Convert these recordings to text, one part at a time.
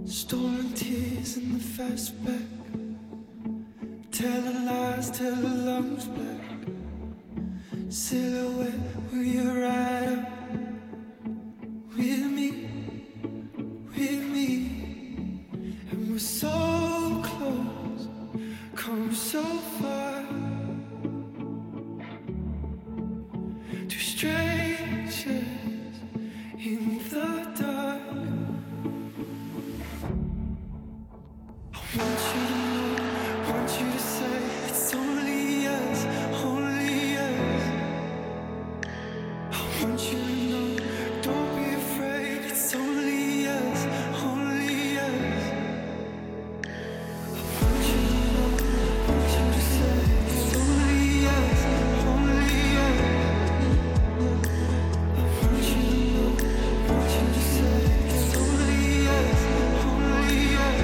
Stolen tears in the fastback, telling lies till the lungs black. Silhouette, will you ride up with me, with me? And we're so close, come so far. Two strangers in the dark. Want you to say it's only us, only us. I want you to know, don't be afraid, it's only us, only us. I want you to know, want you to say it's only us, only us. I want you to know, want you to say it's only us, only us.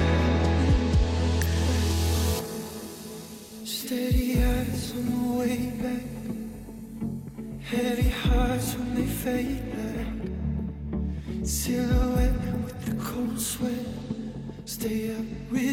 Steady eyes on the way back, heavy hearts when they fade back. Silhouette with the cold sweat, stay up with